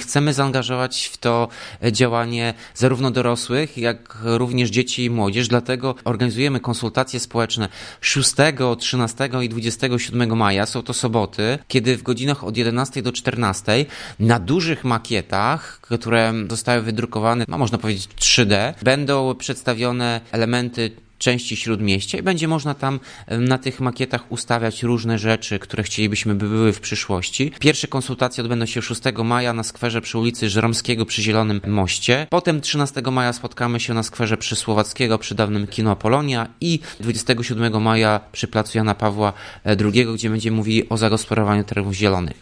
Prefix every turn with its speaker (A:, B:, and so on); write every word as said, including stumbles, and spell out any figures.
A: chcemy zaangażować w to działanie zarówno dorosłych, jak również dzieci i młodzież, dlatego organizujemy konsultacje społeczne szóstego, trzynastego i dwudziestego siódmego maja, są to soboty, kiedy w godzinach od jedenastej do czternastej na dużych makietach, które zostały wydrukowane, no można powiedzieć trzy D, będą przedstawione elementy części Śródmieścia i będzie można tam na tych makietach ustawiać różne rzeczy, które chcielibyśmy, by były w przyszłości. Pierwsze konsultacje odbędą się szóstego maja na skwerze przy ulicy Żeromskiego przy Zielonym Moście. Potem trzynastego maja spotkamy się na skwerze przy Słowackiego przy dawnym Kino Apolonia i dwudziestego siódmego maja przy placu Jana Pawła drugiego, gdzie będziemy mówili o zagospodarowaniu terenów zielonych.